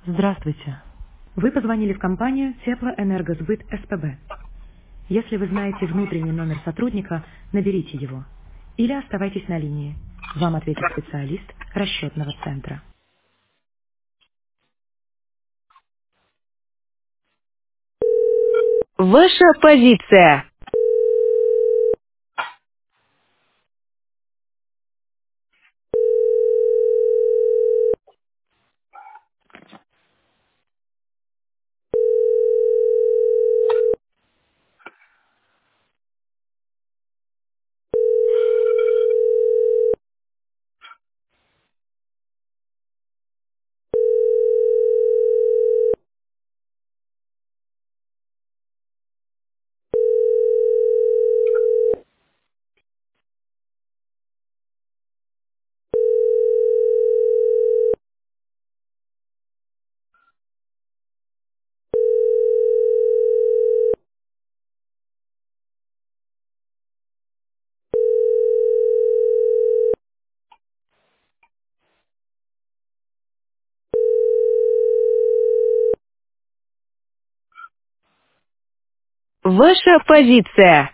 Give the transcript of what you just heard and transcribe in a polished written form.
Здравствуйте. Вы позвонили в компанию Теплоэнергосбыт СПБ. Если вы знаете внутренний номер сотрудника, наберите его. Или оставайтесь на линии. Вам ответит специалист расчетного центра. Ваша позиция. Ваша позиция.